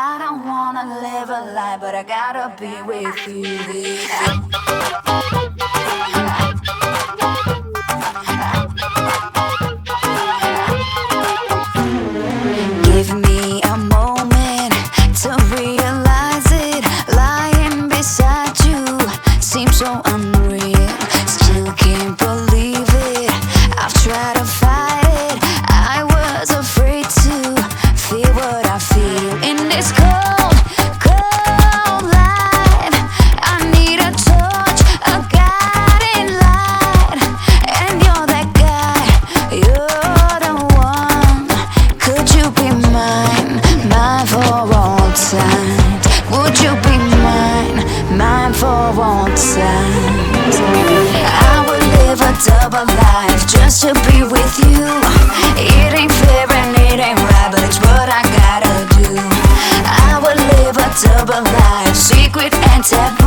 I don't wanna live a lie, but I gotta be with you. Give me a moment to realize it. Lying beside you seems so unreal. Still can't believe it. I've tried to fight it. I was afraid to feel what I feel in this cold, cold life. I need a touch, a guiding light, and you're that guy. You're the one. Could you be mine, mine for all time? Would you be mine, mine for all time? I would live a double life just to be with you. It ain't fair and it ain't right, but it's what I gotta do. I would live a double life, secret and taboo.